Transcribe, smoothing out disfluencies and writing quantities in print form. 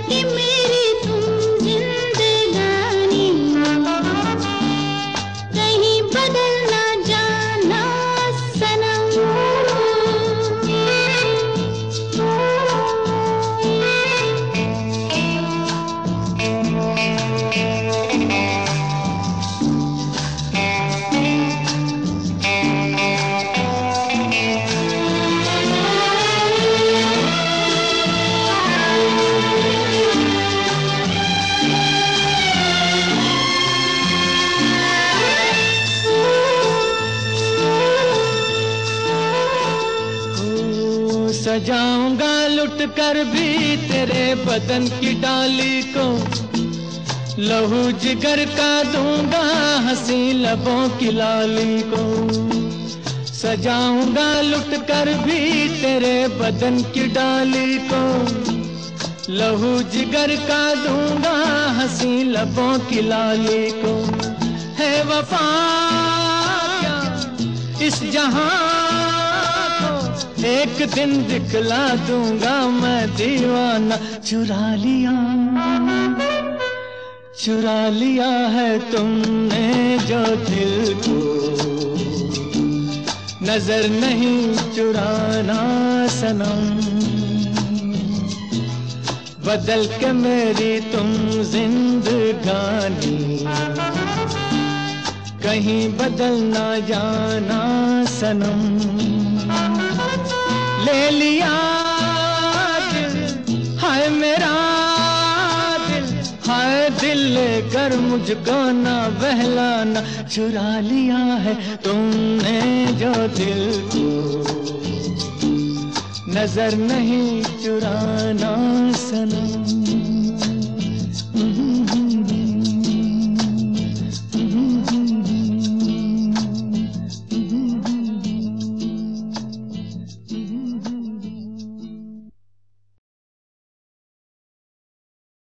कि मेरी तुम जिंदगानी कहीं बदल ना जाना सनम। सजाऊंगा लुट कर भी तेरे बदन की डाली को, लहू जिगर का दूंगा हंसी लबों की लाली को। सजाऊंगा लुट कर भी तेरे बदन की डाली को, लहू जिगर का दूंगा हंसी लबों की लाली को। है वफा क्या इस जहां एक दिन दिखला दूंगा मैं दीवाना। चुरा लिया है तुमने जो दिल को, नजर नहीं चुराना सनम। बदल के मेरी तुम जिंदगानी कहीं बदल ना जाना सनम। ले लिया दिल हाय मेरा दिल, हाय दिल लेकर मुझको ना बहलाना। चुरा लिया है तुमने जो दिल को, नजर नहीं चुराना सनम।